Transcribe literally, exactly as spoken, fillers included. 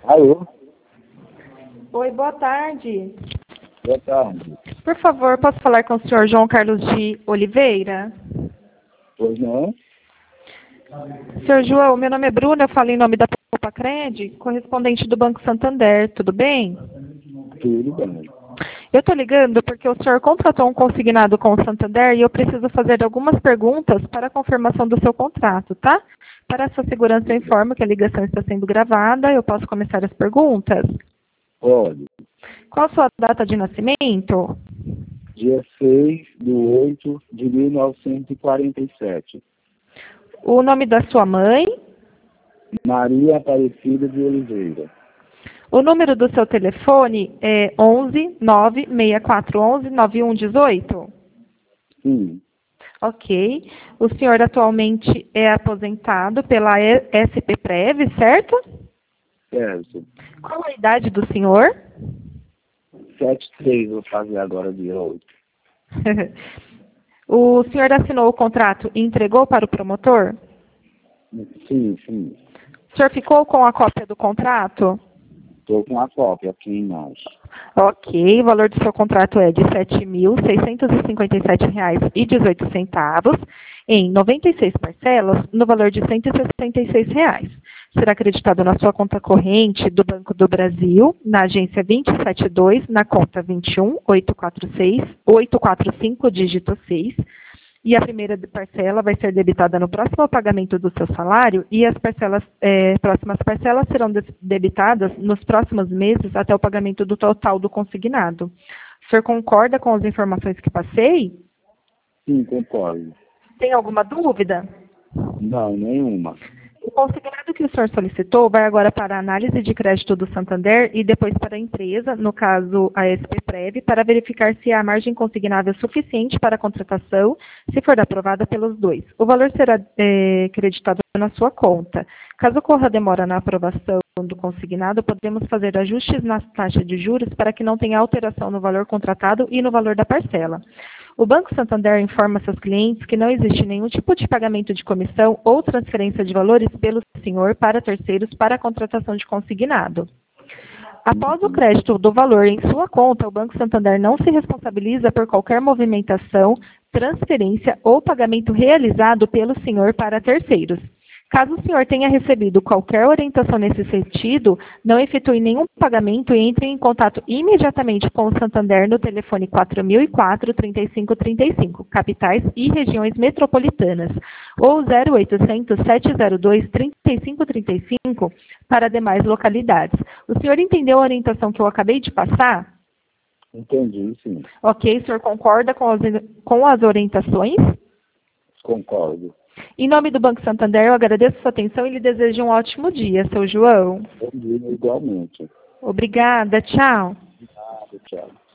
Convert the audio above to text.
Alô? Oi, boa tarde. Boa tarde. Por favor, posso falar com o senhor João Carlos de Oliveira? Pois não? Senhor João, meu nome é Bruna, eu falo em nome da Poupa Cred, correspondente do Banco Santander, tudo bem? Tudo bem. Eu estou ligando porque o senhor contratou um consignado com o Santander e eu preciso fazer algumas perguntas para a confirmação do seu contrato, tá? Para a sua segurança, eu informo que a ligação está sendo gravada. Eu posso começar as perguntas? Pode. Qual a sua data de nascimento? Dia seis de oito de mil novecentos e quarenta e sete. O nome da sua mãe? Maria Aparecida de Oliveira. O número do seu telefone é onze, nove seis quatro um um, nove um um oito? Sim. Ok. O senhor atualmente é aposentado pela S P Prev, certo? Certo. Qual a idade do senhor? sete três vou fazer agora dia oito. O senhor assinou o contrato e entregou para o promotor? Sim, sim. O senhor ficou com a cópia do contrato? Estou com a cópia aqui em mãos. Ok, o valor do seu contrato é de sete mil seiscentos e cinquenta e sete reais e dezoito centavos em noventa e seis parcelas no valor de cento e sessenta e seis reais. Será acreditado na sua conta corrente do Banco do Brasil, na agência dois zero sete dois, na conta vinte e um, oitocentos e quarenta e seis, oitocentos e quarenta e cinco, dígito seis. E a primeira parcela vai ser debitada no próximo pagamento do seu salário e as parcelas, é, próximas parcelas serão debitadas nos próximos meses até o pagamento do total do consignado. O senhor concorda com as informações que passei? Sim, concordo. Tem alguma dúvida? Não, nenhuma. O consignado que o senhor solicitou vai agora para a análise de crédito do Santander e depois para a empresa, no caso a S P Prev, para verificar se a margem consignável é suficiente para a contratação, se for aprovada pelos dois. O valor será é, creditado na sua conta. Caso ocorra demora na aprovação do consignado, podemos fazer ajustes na taxa de juros para que não tenha alteração no valor contratado e no valor da parcela. O Banco Santander informa seus clientes que não existe nenhum tipo de pagamento de comissão ou transferência de valores pelo senhor para terceiros para a contratação de consignado. Após o crédito do valor em sua conta, o Banco Santander não se responsabiliza por qualquer movimentação, transferência ou pagamento realizado pelo senhor para terceiros. Caso o senhor tenha recebido qualquer orientação nesse sentido, não efetue nenhum pagamento e entre em contato imediatamente com o Santander no telefone quatro mil e quatro, trinta e cinco trinta e cinco, capitais e regiões metropolitanas, ou zero oitocentos, sete zero dois, trinta e cinco trinta e cinco para demais localidades. O senhor entendeu a orientação que eu acabei de passar? Entendi, sim. Ok, o senhor concorda com as, com as orientações? Concordo. Em nome do Banco Santander, eu agradeço a sua atenção e lhe desejo um ótimo dia, seu João. Bom dia, igualmente. Obrigada, tchau. Obrigado, tchau.